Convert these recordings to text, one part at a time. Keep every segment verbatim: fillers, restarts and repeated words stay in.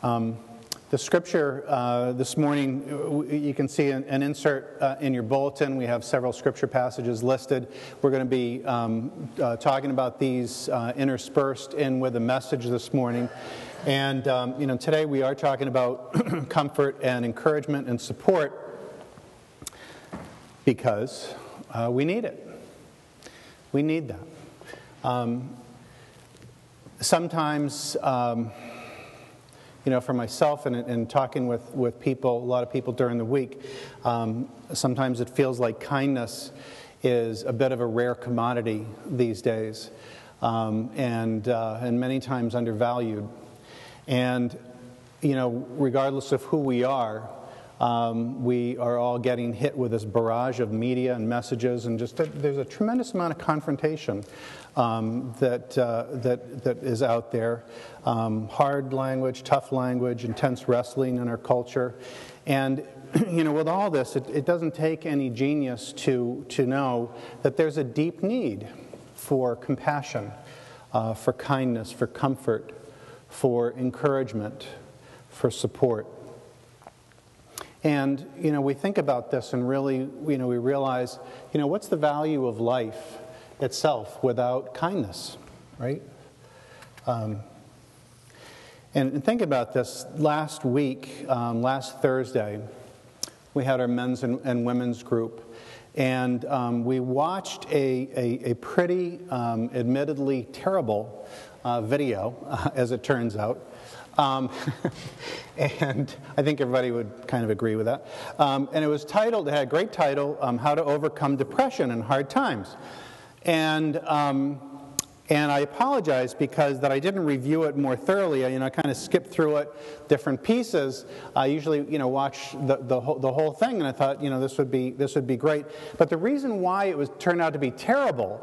Um, the scripture uh, this morning, you can see an, an insert uh, in your bulletin. We have several scripture passages listed. We're going to be um, uh, talking about these uh, interspersed in with a message this morning. And, um, you know, today we are talking about comfort and encouragement and support because uh, we need it. We need that. Um, sometimes... Um, You know, for myself and, and talking with, with people, a lot of people during the week, um, sometimes it feels like kindness is a bit of a rare commodity these days, um, and uh, and many times undervalued. And, you know, regardless of who we are, um, we are all getting hit with this barrage of media and messages, and just a, there's a tremendous amount of confrontation um, that uh, that that is out there. Um, hard language, tough language, intense wrestling in our culture. And, you know, with all this, it, it doesn't take any genius to, to know that there's a deep need for compassion, uh, for kindness, for comfort, for encouragement, for support. And, you know, we think about this and really, you know, we realize, you know, what's the value of life itself without kindness, right? Um, And think about this. Last week, um, last Thursday, we had our men's and, and women's group, and um, we watched a, a, a pretty, um, admittedly terrible uh, video, uh, as it turns out. Um, and I think everybody would kind of agree with that. Um, and it was titled, it had a great title, um, How to Overcome Depression in Hard Times. And... Um, And I apologize because that I didn't review it more thoroughly. I, you know, I kind of skipped through it, different pieces. I usually, you know, watch the the whole, the whole thing, and I thought, you know, this would be this would be great. But the reason why it was turned out to be terrible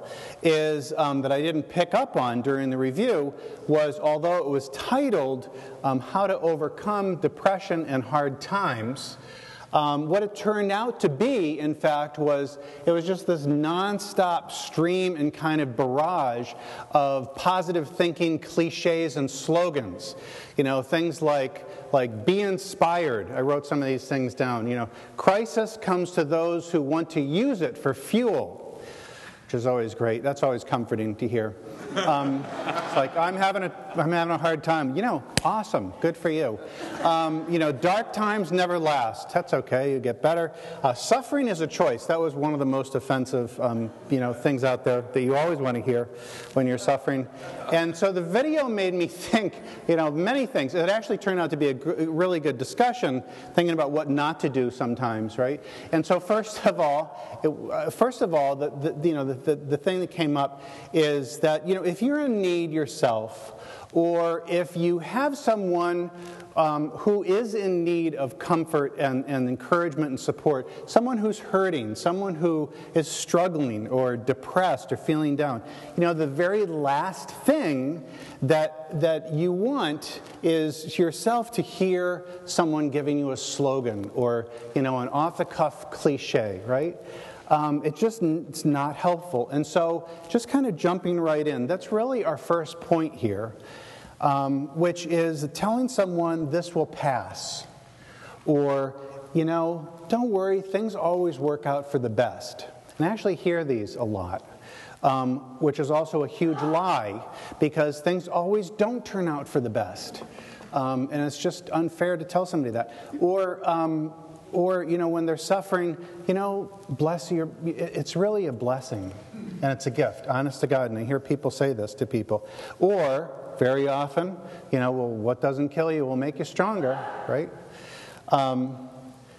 is um, that I didn't pick up on during the review was, although it was titled um, "How to Overcome Depression and Hard Times." Um, what it turned out to be, in fact, was it was just this nonstop stream and kind of barrage of positive thinking cliches and slogans. You know, things like like be inspired. I wrote some of these things down. You know, crisis comes to those who want to use it for fuel, which is always great. That's always comforting to hear. Um, it's like, I'm having a, I'm having a hard time. You know, awesome, good for you. Um, you know, dark times never last. That's okay, you get better. Uh, suffering is a choice. That was one of the most offensive, um, you know, things out there that you always want to hear when you're suffering. And so the video made me think, you know, many things. It actually turned out to be a gr- really good discussion, thinking about what not to do sometimes, right? And so first of all, it, uh, first of all, the, the you know, the, the the thing that came up is that, you know, if you're in need yourself, or if you have someone um, who is in need of comfort and, and encouragement and support, someone who's hurting, someone who is struggling or depressed or feeling down, you know, the very last thing that that you want is yourself to hear someone giving you a slogan or, you know, an off-the-cuff cliche, right? Um, it just it's not helpful. And so just kind of jumping right in, that's really our first point here, um, which is telling someone this will pass. Or, you know, don't worry, things always work out for the best. And I actually hear these a lot, um, which is also a huge lie, because things always don't turn out for the best. Um, and it's just unfair to tell somebody that. Or... Um, Or, you know, when they're suffering, you know, bless you, it's really a blessing, and it's a gift, honest to God, and I hear people say this to people. Or, very often, you know, well, what doesn't kill you will make you stronger, right? Um,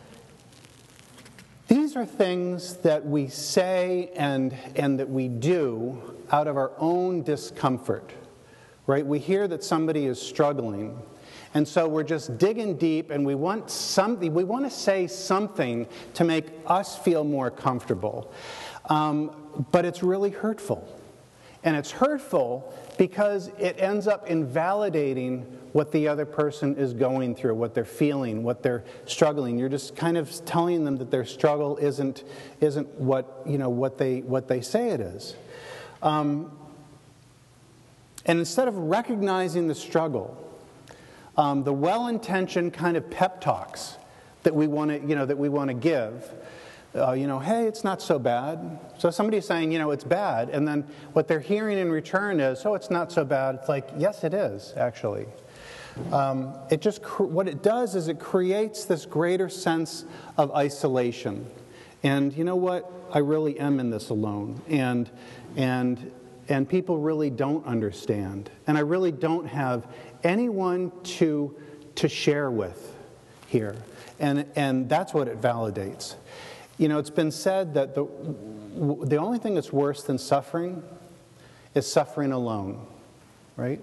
these are things that we say and, and that we do out of our own discomfort, right? We hear that somebody is struggling, and so we're just digging deep, and we want something. We want to say something to make us feel more comfortable, um, but it's really hurtful, and it's hurtful because it ends up invalidating what the other person is going through, what they're feeling, what they're struggling. You're just kind of telling them that their struggle isn't isn't what you know what they what they say it is, um, and instead of recognizing the struggle. um, the well-intentioned kind of pep talks that we want to, you know, that we want to give. Uh, you know, hey, it's not so bad. So somebody's saying, you know, it's bad, and then what they're hearing in return is, oh, it's not so bad. It's like, yes, it is, actually. Um, it just, what it does is it creates this greater sense of isolation. And you know what? I really am in this alone. And, and, and people really don't understand. And I really don't have anyone to, to share with here. And, and that's what it validates. You know, it's been said that the, the only thing that's worse than suffering is suffering alone, right?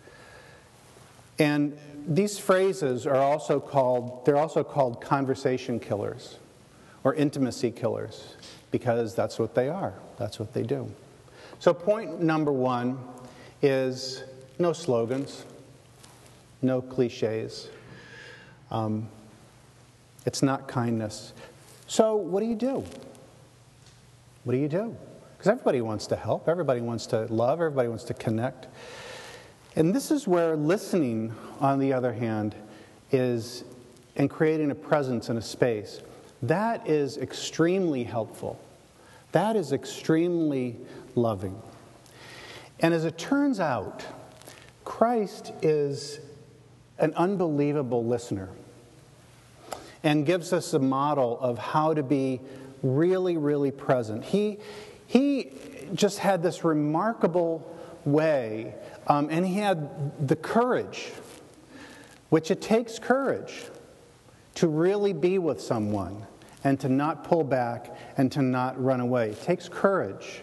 And these phrases are also called, they're also called conversation killers or intimacy killers, because that's what they are. That's what they do. So point number one is no slogans, no cliches. Um, it's not kindness. So what do you do? What do you do? Because everybody wants to help. Everybody wants to love. Everybody wants to connect. And this is where listening, on the other hand, is, and creating a presence in a space, that is extremely helpful. That is extremely loving. And as it turns out, Christ is an unbelievable listener and gives us a model of how to be really, really present. He, he just had this remarkable way, um, and he had the courage, which it takes courage to really be with someone and to not pull back and to not run away. It takes courage.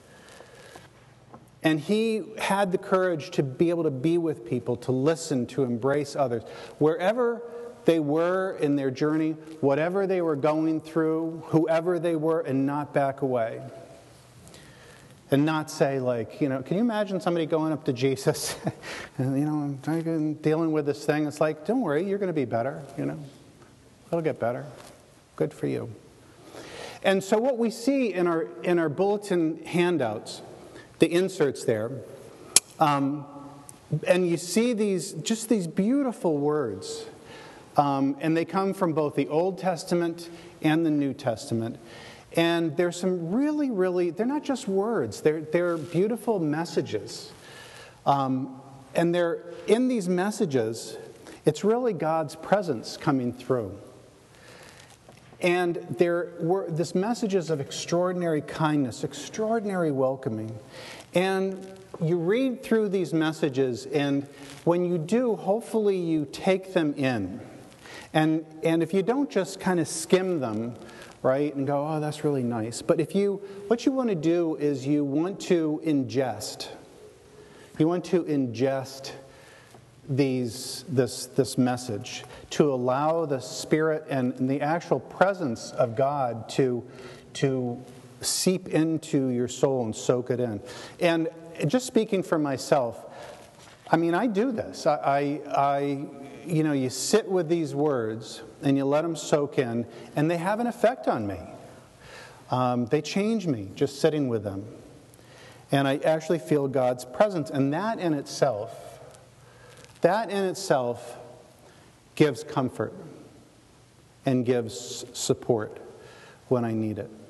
And he had the courage to be able to be with people, to listen, to embrace others. Wherever they were in their journey, whatever they were going through, whoever they were, and not back away. And not say, like, you know, can you imagine somebody going up to Jesus and, you know, I'm dealing with this thing. It's like, don't worry, you're going to be better, you know. It'll get better. Good for you. And so what we see in our in our bulletin handouts, the inserts there, um, and you see these, just these beautiful words. Um, and they come from both the Old Testament and the New Testament. And there's some really, really, they're not just words, they're, they're beautiful messages. Um, and they're, in these messages, it's really God's presence coming through. And there were this messages of extraordinary kindness, extraordinary welcoming. And you read through these messages, and when you do, hopefully you take them in. And and if you don't just kind of skim them, right, and go, oh, that's really nice. But if you, what you want to do is you want to ingest. You want to ingest these this this message to allow the Spirit and the actual presence of God to to seep into your soul and soak it in. And just speaking for myself, I mean, I do this. I, I, I you know, you sit with these words and you let them soak in, and they have an effect on me. Um, they change me just sitting with them. And I actually feel God's presence. And that in itself, that in itself gives comfort and gives support when I need it.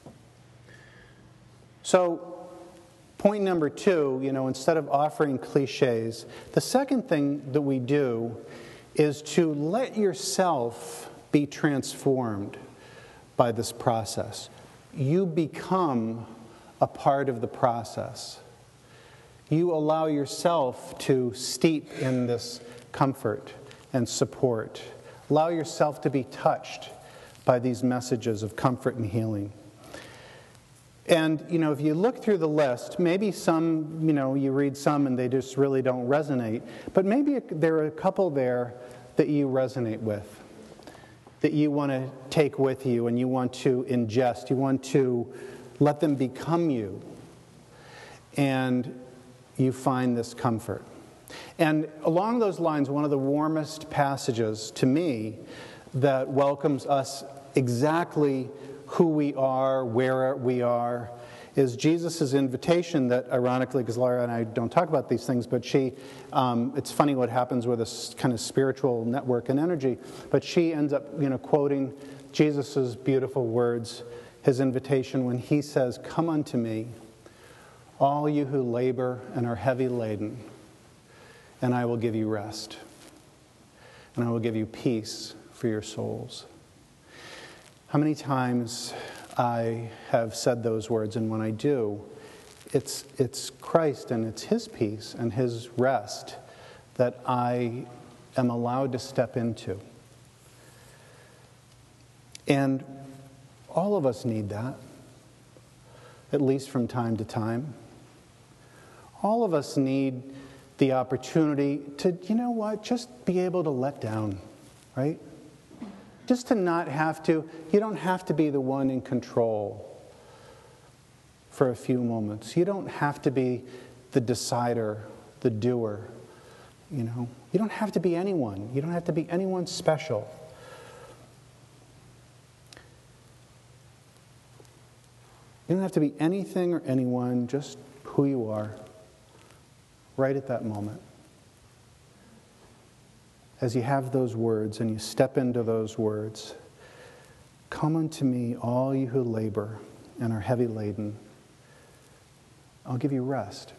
So, point number two, you know, instead of offering cliches, the second thing that we do is to let yourself be transformed by this process. You become a part of the process. You allow yourself to steep in this comfort and support. Allow yourself to be touched by these messages of comfort and healing. And, you know, if you look through the list, maybe some, you know, you read some and they just really don't resonate. But maybe there are a couple there that you resonate with, that you want to take with you and you want to ingest. You want to let them become you. And you find this comfort. And along those lines, one of the warmest passages to me that welcomes us exactly who we are, where we are, is Jesus' invitation that, ironically, because Laura and I don't talk about these things, but she, um, it's funny what happens with this kind of spiritual network and energy, but she ends up, you know, quoting Jesus' beautiful words, his invitation when he says, "Come unto me, all you who labor and are heavy laden, and I will give you rest, and I will give you peace for your souls." How many times I have said those words, and when I do, it's it's Christ and it's his peace and his rest that I am allowed to step into. And all of us need that, at least from time to time. All of us need the opportunity to, you know what, just be able to let down, right? Just to not have to, you don't have to be the one in control for a few moments. You don't have to be the decider, the doer, you know. You don't have to be anyone. You don't have to be anyone special. You don't have to be anything or anyone, just who you are, right at that moment. As you have those words and you step into those words, "Come unto me, all you who labor and are heavy laden. I'll give you rest.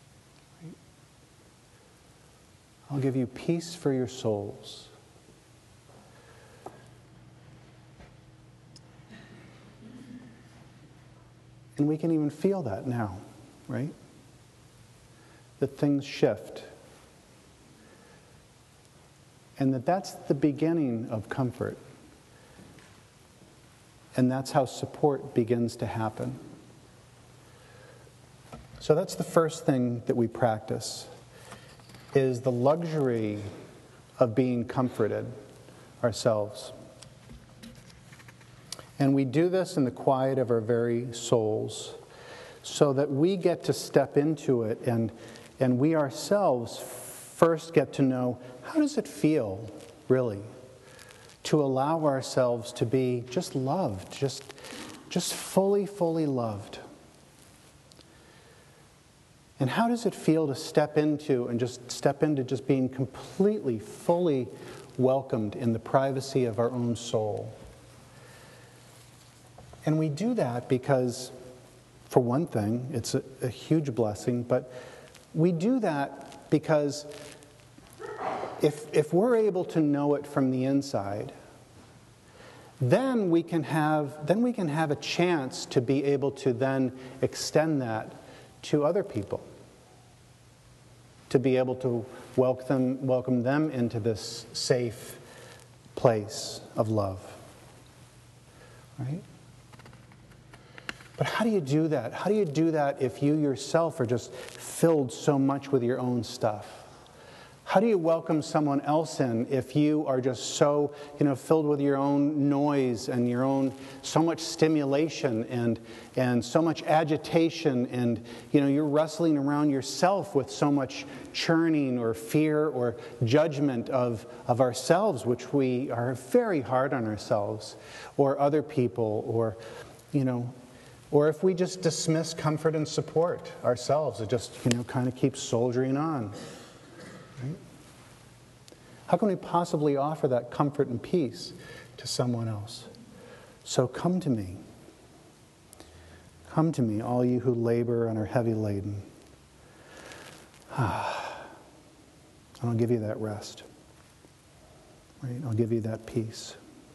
I'll give you peace for your souls." And we can even feel that now, right? That things shift. And that that's the beginning of comfort. And that's how support begins to happen. So that's the first thing that we practice, is the luxury of being comforted ourselves. And we do this in the quiet of our very souls so that we get to step into it and, and we ourselves first get to know, how does it feel, really, to allow ourselves to be just loved, just, just fully, fully loved? And how does it feel to step into and just step into just being completely, fully welcomed in the privacy of our own soul? And we do that because, for one thing, it's a, a huge blessing, but we do that because if, if we're able to know it from the inside, then we can have then we can have a chance to be able to then extend that to other people, to be able to welcome them, welcome them into this safe place of love, right? But how do you do that? How do you do that if you yourself are just filled so much with your own stuff? How do you welcome someone else in if you are just so, you know, filled with your own noise and your own, so much stimulation and and so much agitation, and, you know, you're wrestling around yourself with so much churning or fear or judgment of, of ourselves, which we are very hard on ourselves or other people, or, you know, or if we just dismiss comfort and support ourselves, it just, you know, kind of keeps soldiering on. Right? How can we possibly offer that comfort and peace to someone else? So come to me. Come to me, all you who labor and are heavy laden. And I'll give you that rest. Right? I'll give you that peace.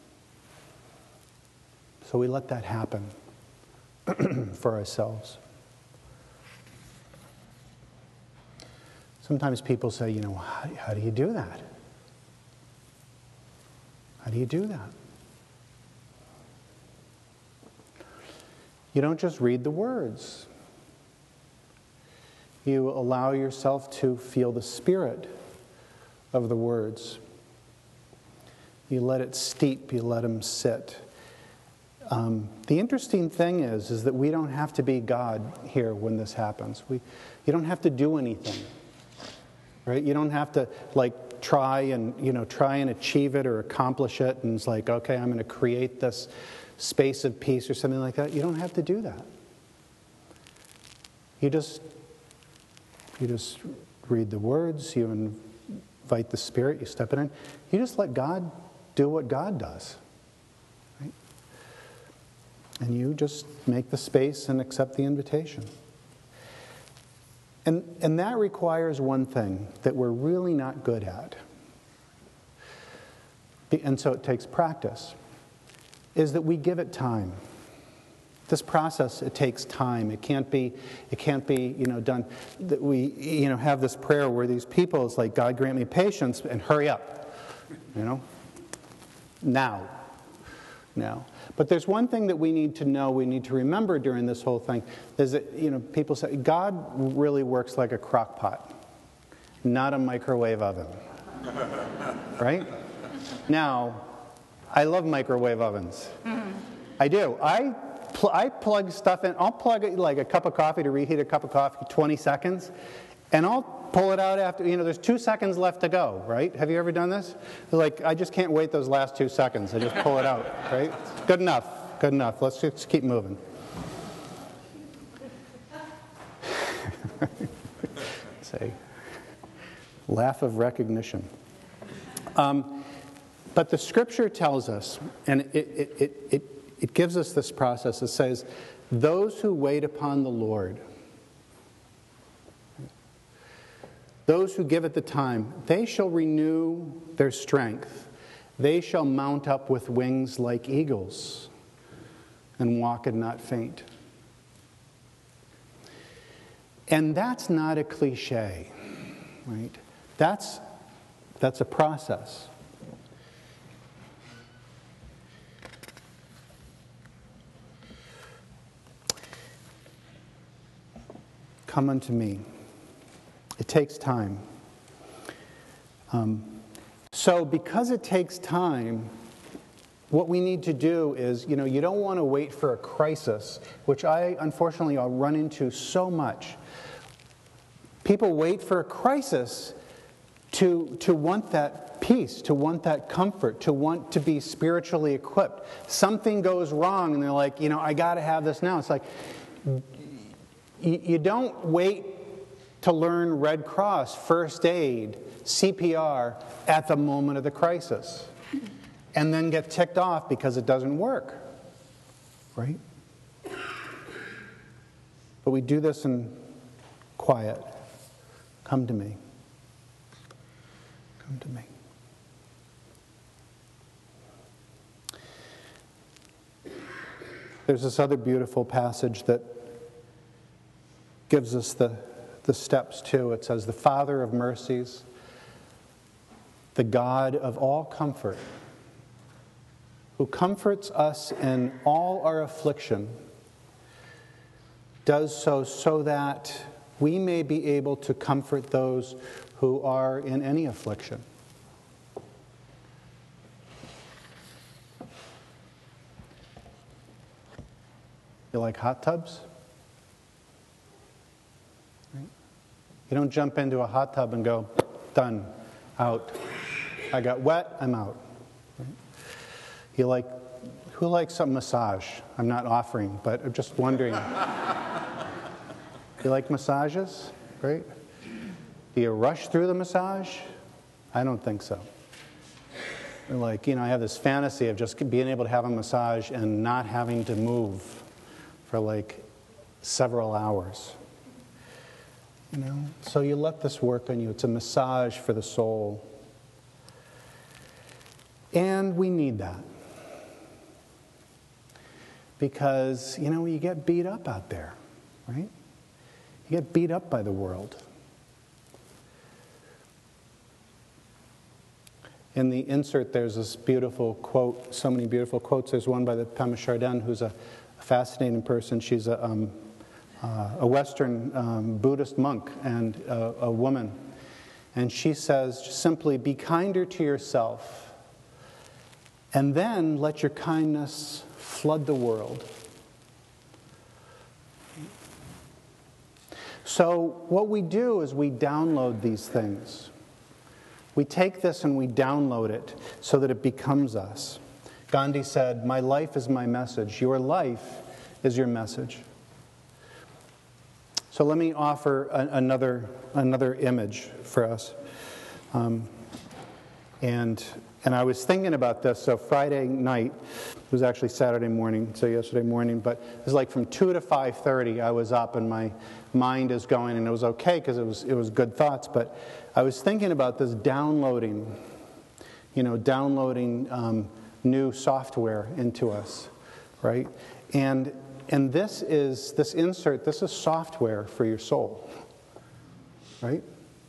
So we let that happen for ourselves. Sometimes people say, you know, how, how do you do that? How do you do that? You don't just read the words. You allow yourself to feel the spirit of the words. You let it steep, you let them sit. Um, the interesting thing is, is that we don't have to be God here when this happens. We, you don't have to do anything. Right? You don't have to like try and, you know, try and achieve it or accomplish it, and it's like, okay, I'm going to create this space of peace or something like that. You don't have to do that. You just, you just read the words, you invite the Spirit, you step it in. You just let God do what God does. Right? And you just make the space and accept the invitation. And, and that requires one thing that we're really not good at. And so it takes practice, is that we give it time. This process, it takes time. It can't be, it can't be, you know, done. That we, you know, have this prayer where these people, it's like, God grant me patience and hurry up, you know, now, now. But there's one thing that we need to know, we need to remember during this whole thing, is that, you know, people say, God really works like a crock pot, not a microwave oven, right? Now, I love microwave ovens. Mm-hmm. I do. I pl- I plug stuff in. I'll plug it like a cup of coffee to reheat a cup of coffee, twenty seconds, and I'll pull it out after, you know, there's two seconds left to go, right? Have you ever done this? Like, I just can't wait those last two seconds. I just pull it out, right? Good enough. Good enough. Let's just keep moving. Say, laugh of recognition. Um, But the Scripture tells us, and it, it, it, it, it gives us this process. It says, those who wait upon the Lord, those who give it the time, they shall renew their strength. They shall mount up with wings like eagles and walk and not faint. And that's not a cliche, right? That's, that's a process. Come unto me. It takes time. Um, so because it takes time, what we need to do is, you know, you don't want to wait for a crisis, which I, unfortunately, I'll run into so much. People wait for a crisis to, to want that peace, to want that comfort, to want to be spiritually equipped. Something goes wrong, and they're like, you know, I got to have this now. It's like, you don't wait to learn Red Cross, first aid, C P R at the moment of the crisis and then get ticked off because it doesn't work, right? But we do this in quiet. Come to me. Come to me. There's this other beautiful passage that gives us the, the steps too. It says, the Father of mercies, the God of all comfort, who comforts us in all our affliction, does so so that we may be able to comfort those who are in any affliction. You like hot tubs? You don't jump into a hot tub and go, done, out. I got wet, I'm out. Right? You like, who likes a massage? I'm not offering, but I'm just wondering. You like massages? Right? Do you rush through the massage? I don't think so. Like, you know, I have this fantasy of just being able to have a massage and not having to move for like several hours. You know, so you let this work on you. It's a massage for the soul. And we need that. Because, you know, you get beat up out there, right? You get beat up by the world. In the insert, there's this beautiful quote, so many beautiful quotes. There's one by the Pema Chardin, who's a fascinating person. She's a... Um, Uh, a Western um, Buddhist monk and uh, a woman. And she says, just simply, be kinder to yourself, and then let your kindness flood the world. So what we do is we download these things. We take this and we download it so that it becomes us. Gandhi said, my life is my message. Your life is your message. So let me offer a, another another image for us. Um, and and I was thinking about this. So Friday night, it was actually Saturday morning, so yesterday morning, but it was like from two to five thirty I was up and my mind is going, and it was okay because it was it was good thoughts, but I was thinking about this downloading, you know, downloading um, new software into us, right? And and this is, this insert, this is software for your soul, right?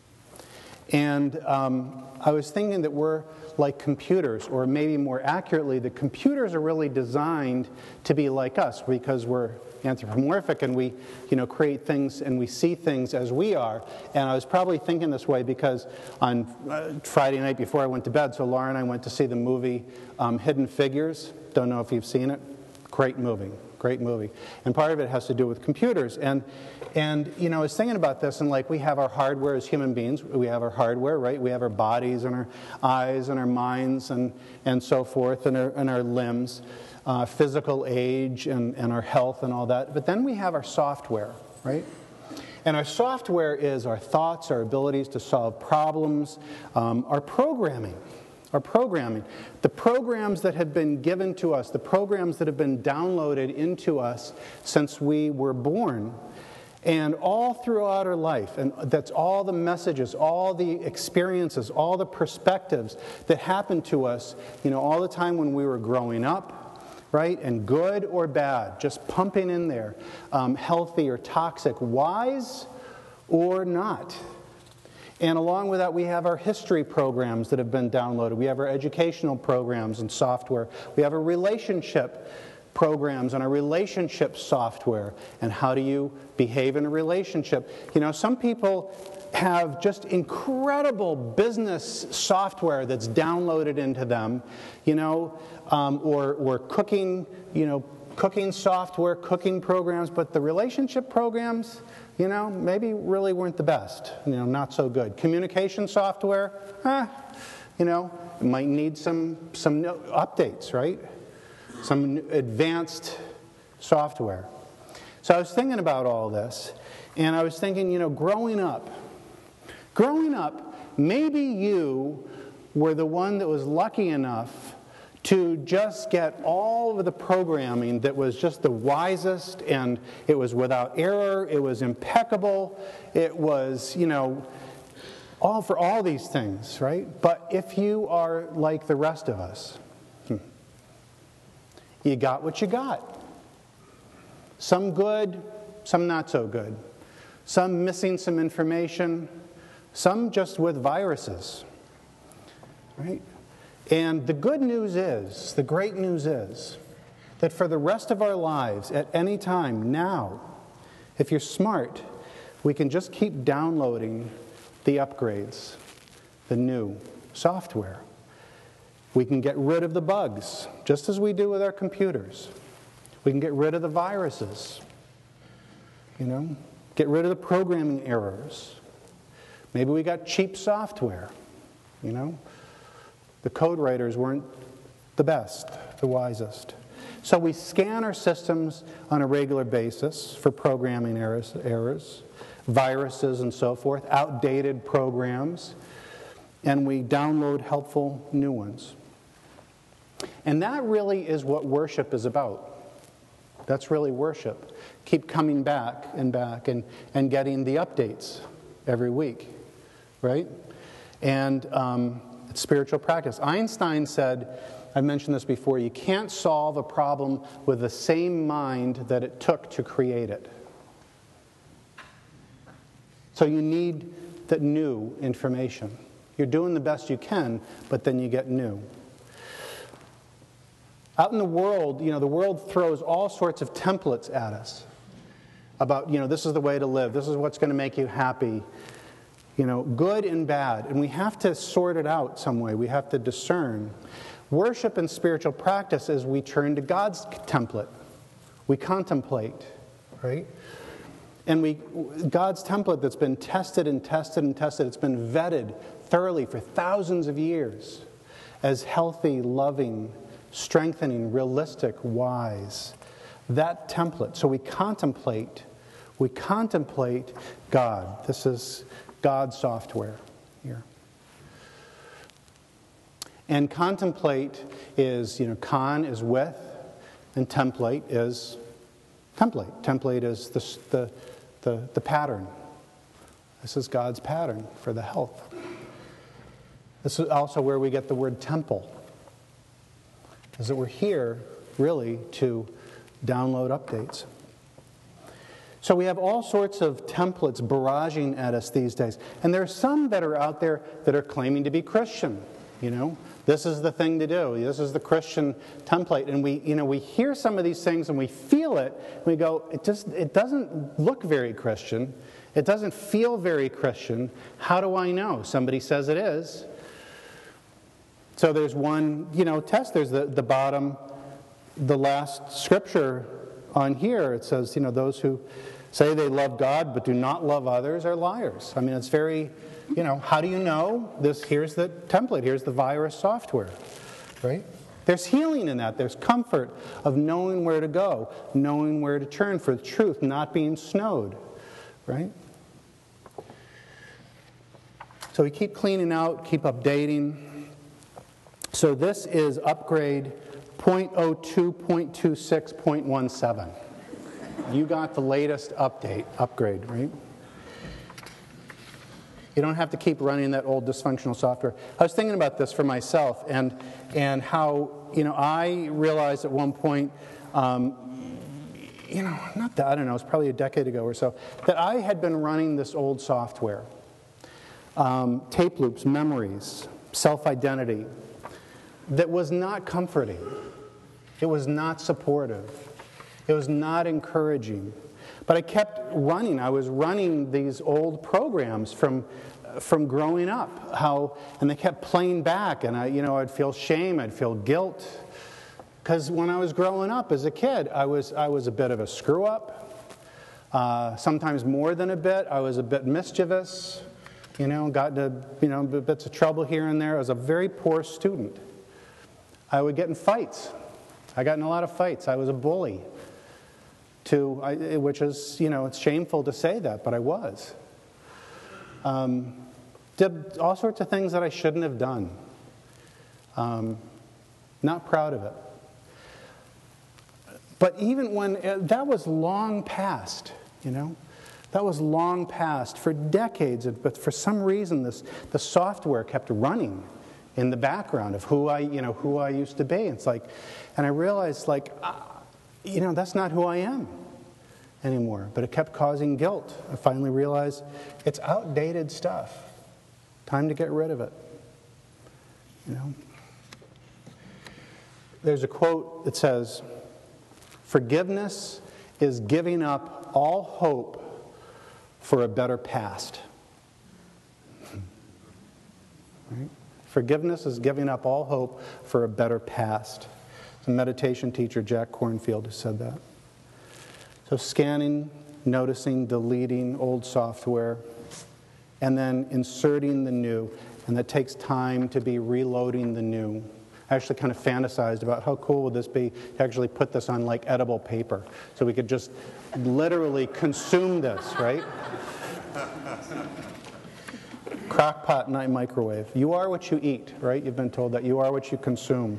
And um, I was thinking that we're like computers, or maybe more accurately, the computers are really designed to be like us because we're anthropomorphic and we, you know, create things and we see things as we are. And I was probably thinking this way because on uh, Friday night before I went to bed, so Laura and I went to see the movie um, Hidden Figures. Don't know if you've seen it. Great movie. Great movie. And part of it has to do with computers. And, and you know, I was thinking about this, and like we have our hardware as human beings. We have our hardware, right? We have our bodies and our eyes and our minds and, and so forth, and our, and our limbs, uh, physical age and, and our health and all that. But then we have our software, right? And our software is our thoughts, our abilities to solve problems, um, our programming. Our programming, the programs that have been given to us, the programs that have been downloaded into us since we were born, and all throughout our life, and that's all the messages, all the experiences, all the perspectives that happened to us, you know, all the time when we were growing up, right, and good or bad, just pumping in there, um, healthy or toxic, wise or not. And along with that, we have our history programs that have been downloaded. We have our educational programs and software. We have our relationship programs and our relationship software. And how do you behave in a relationship? You know, some people have just incredible business software that's downloaded into them, you know, um, or, or cooking, you know, cooking software, cooking programs, but the relationship programs, you know, maybe really weren't the best, you know, not so good. Communication software, eh, you know, it might need some, some updates, right? Some advanced software. So I was thinking about all this, and I was thinking, you know, growing up, growing up, maybe you were the one that was lucky enough to just get all of the programming that was just the wisest, and it was without error, it was impeccable, it was, you know, all for all these things, right? But if you are like the rest of us, hmm, you got what you got. Some good, some not so good. Some missing some information, some just with viruses, right? And the good news is, the great news is, that for the rest of our lives, at any time, now, if you're smart, we can just keep downloading the upgrades, the new software. We can get rid of the bugs, just as we do with our computers. We can get rid of the viruses, you know, get rid of the programming errors. Maybe we got cheap software, you know. The code writers weren't the best, the wisest. So we scan our systems on a regular basis for programming errors, errors, viruses and so forth, outdated programs, and we download helpful new ones. And that really is what worship is about. That's really worship. Keep coming back and back and, and getting the updates every week, right? And um, it's spiritual practice. Einstein said, I've mentioned this before, you can't solve a problem with the same mind that it took to create it. So you need the new information. You're doing the best you can, but then you get new. Out in the world, you know, the world throws all sorts of templates at us about, you know, this is the way to live, this is what's going to make you happy, you know, good and bad. And we have to sort it out some way. We have to discern. Worship and spiritual practice is we turn to God's template. We contemplate, right? And we, God's template that's been tested and tested and tested, it's been vetted thoroughly for thousands of years as healthy, loving, strengthening, realistic, wise. That template. So we contemplate We contemplate God. This is God's software here. And contemplate is, you know, con is with, and template is template. Template is the, the, the, the pattern. This is God's pattern for the health. This is also where we get the word temple. Is that we're here, really, to download updates. So we have all sorts of templates barraging at us these days. And there are some that are out there that are claiming to be Christian, you know. This is the thing to do. This is the Christian template. And we, you know, we hear some of these things and we feel it. And we go, it just, it doesn't look very Christian. It doesn't feel very Christian. How do I know? Somebody says it is. So there's one, you know, test. There's the, the bottom, the last scripture on here. It says, you know, those who say they love God but do not love others are liars. I mean, it's very, you know, how do you know? This, here's the template. Here's the virus software, right? There's healing in that. There's comfort of knowing where to go, knowing where to turn for the truth, not being snowed, right? So we keep cleaning out, keep updating. So this is upgrade zero point zero two point two six point one seven. You got the latest update, upgrade, right? You don't have to keep running that old dysfunctional software. I was thinking about this for myself and and how, you know, I realized at one point, um, you know, not that, I don't know, it was probably a decade ago or so, that I had been running this old software. Um, tape loops, memories, self-identity, that was not comforting. It was not supportive. It was not encouraging. But I kept running. I was running these old programs from from growing up. How and they kept playing back, and I, you know, I'd feel shame. I'd feel guilt, because when I was growing up as a kid, I was I was a bit of a screw up. Uh, sometimes more than a bit. I was a bit mischievous. You know, got into you know bits of trouble here and there. I was a very poor student. I would get in fights. I got in a lot of fights. I was a bully. To, I, which is, you know, it's shameful to say that, but I was. Um, did all sorts of things that I shouldn't have done. Um, not proud of it. But even when, uh, that was long past, you know. That was long past for decades, but for some reason this the software kept running in the background of who I, you know, who I used to be. It's like, and I realized, like, uh, you know, that's not who I am anymore. But it kept causing guilt. I finally realized it's outdated stuff. Time to get rid of it. You know? There's a quote that says, "Forgiveness is giving up all hope for a better past." Right? Forgiveness is giving up all hope for a better past. A meditation teacher, Jack Kornfield, who said that. So scanning, noticing, deleting old software, and then inserting the new. And that takes time to be reloading the new. I actually kind of fantasized about how cool would this be to actually put this on like edible paper. So we could just literally consume this, right? Crock-pot, not microwave. You are what you eat, right? You've been told that. You are what you consume.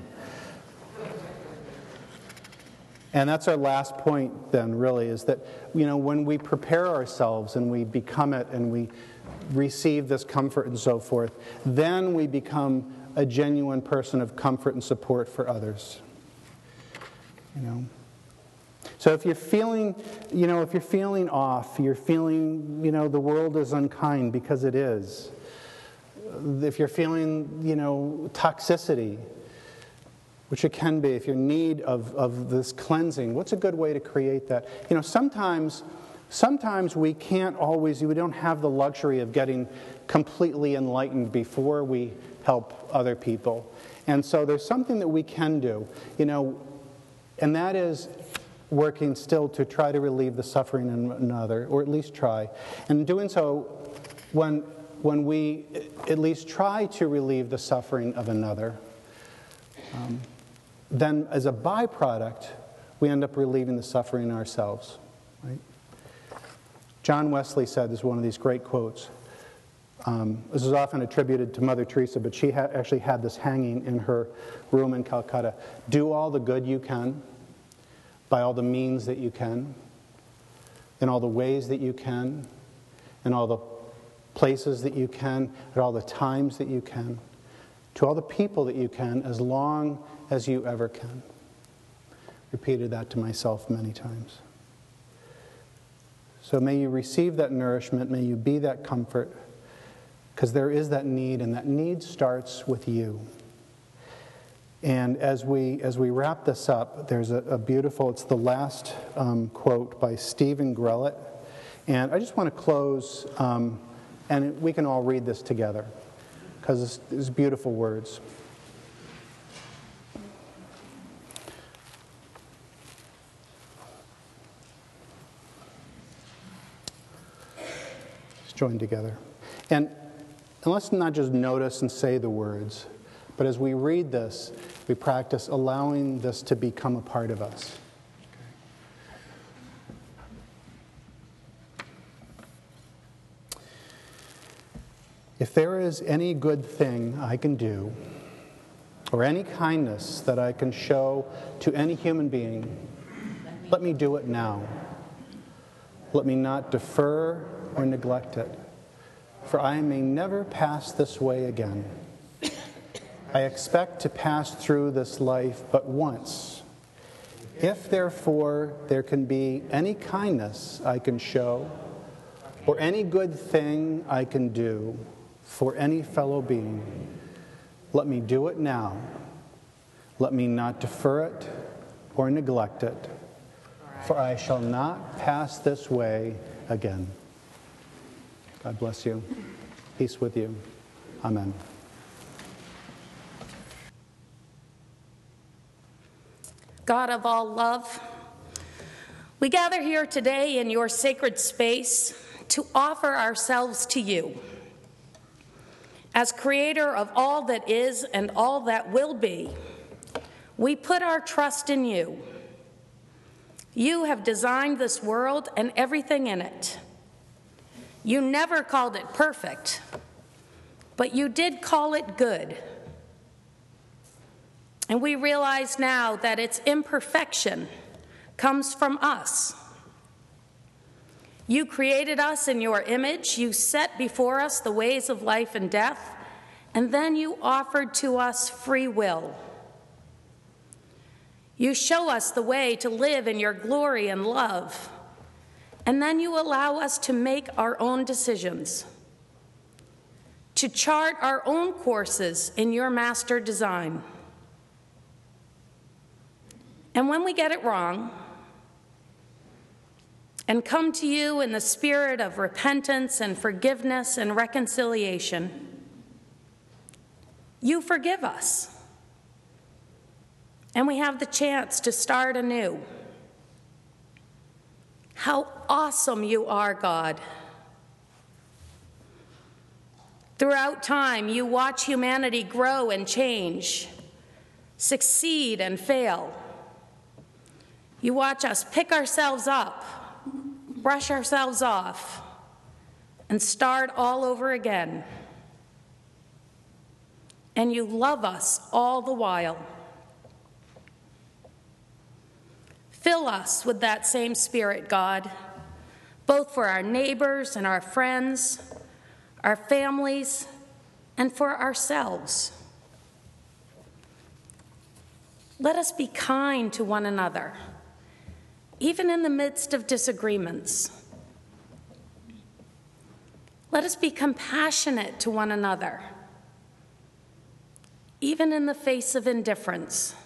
And that's our last point then, really, is that, you know, when we prepare ourselves and we become it and we receive this comfort and so forth, then we become a genuine person of comfort and support for others. You know? So if you're feeling, you know, if you're feeling off, you're feeling, you know, the world is unkind, because it is. If you're feeling, you know, toxicity, which it can be, if you're in need of, of this cleansing, what's a good way to create that? You know, sometimes, sometimes we can't always, we don't have the luxury of getting completely enlightened before we help other people. And so there's something that we can do, you know, and that is working still to try to relieve the suffering in another, or at least try. And in doing so, when, when we at least try to relieve the suffering of another, um, then as a byproduct, we end up relieving the suffering ourselves, right? John Wesley said, this is one of these great quotes. Um, this is often attributed to Mother Teresa, but she ha- actually had this hanging in her room in Calcutta. Do all the good you can, by all the means that you can, in all the ways that you can, in all the places that you can, at all the times that you can, to all the people that you can, as long as you ever can. Repeated that to myself many times. So may you receive that nourishment, may you be that comfort, because there is that need, and that need starts with you. And as we as we wrap this up, there's a, a beautiful, it's the last um, quote by Stephen Grellett. And I just want to close, um, and we can all read this together, because it's, it's beautiful words. Let's join together. And And let's not just notice and say the words, but as we read this, we practice allowing this to become a part of us. If there is any good thing I can do, or any kindness that I can show to any human being, let me do it now. Let me not defer or neglect it, for I may never pass this way again. I expect to pass through this life but once. If, therefore, there can be any kindness I can show, or any good thing I can do for any fellow being, let me do it now. Let me not defer it or neglect it, for I shall not pass this way again. God bless you. Peace with you. Amen. God of all love, we gather here today in your sacred space to offer ourselves to you. As creator of all that is and all that will be, we put our trust in you. You have designed this world and everything in it. You never called it perfect, but you did call it good. And we realize now that its imperfection comes from us. You created us in your image. You set before us the ways of life and death, and then you offered to us free will. You show us the way to live in your glory and love, and then you allow us to make our own decisions, to chart our own courses in your master design. And when we get it wrong and come to you in the spirit of repentance and forgiveness and reconciliation, you forgive us. And we have the chance to start anew. How awesome you are, God. Throughout time, you watch humanity grow and change, succeed and fail. You watch us pick ourselves up, brush ourselves off, and start all over again. And you love us all the while. Fill us with that same spirit, God, both for our neighbors and our friends, our families, and for ourselves. Let us be kind to one another, even in the midst of disagreements. Let us be compassionate to one another, even in the face of indifference.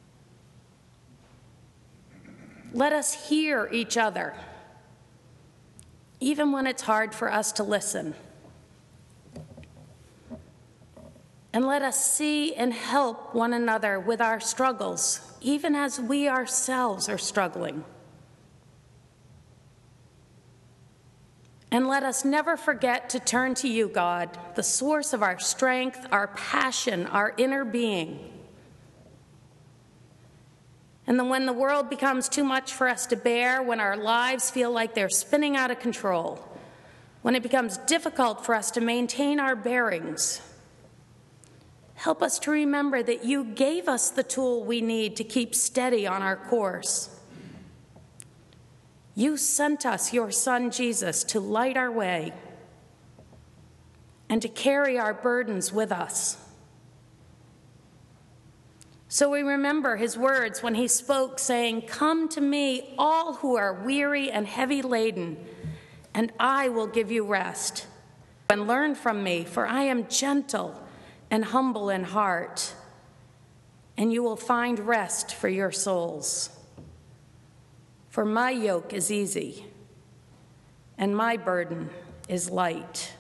Let us hear each other, even when it's hard for us to listen. And let us see and help one another with our struggles, even as we ourselves are struggling. And let us never forget to turn to you, God, the source of our strength, our passion, our inner being. And then when the world becomes too much for us to bear, when our lives feel like they're spinning out of control, when it becomes difficult for us to maintain our bearings, help us to remember that you gave us the tool we need to keep steady on our course. You sent us your Son, Jesus, to light our way and to carry our burdens with us. So we remember his words when he spoke, saying, "Come to me, all who are weary and heavy laden, and I will give you rest. And learn from me, for I am gentle and humble in heart, and you will find rest for your souls. For my yoke is easy, and my burden is light."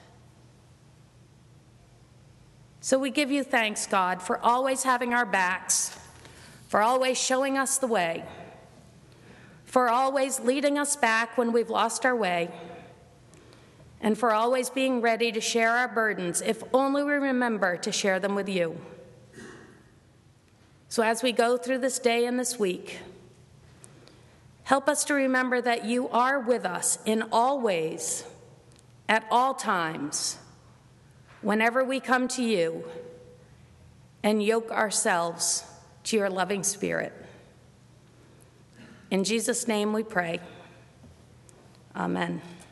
So we give you thanks, God, for always having our backs, for always showing us the way, for always leading us back when we've lost our way, and for always being ready to share our burdens if only we remember to share them with you. So as we go through this day and this week, help us to remember that you are with us in all ways, at all times, whenever we come to you and yoke ourselves to your loving Spirit. In Jesus' name we pray. Amen.